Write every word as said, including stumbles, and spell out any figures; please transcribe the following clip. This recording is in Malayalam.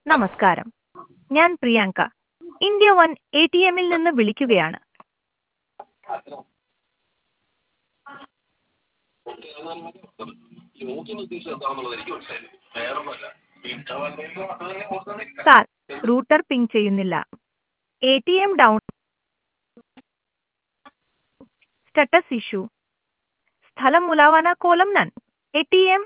നമസ്കാരം, ഞാൻ Priyanka. India One A T എമ്മിൽ നിന്ന് വിളിക്കുകയാണ്. സാർ, റൂട്ടർ പിങ് ചെയ്യുന്നില്ല. A T M down. Status issue. സ്ഥലം മുലാവാന കോലം നൻ. A T M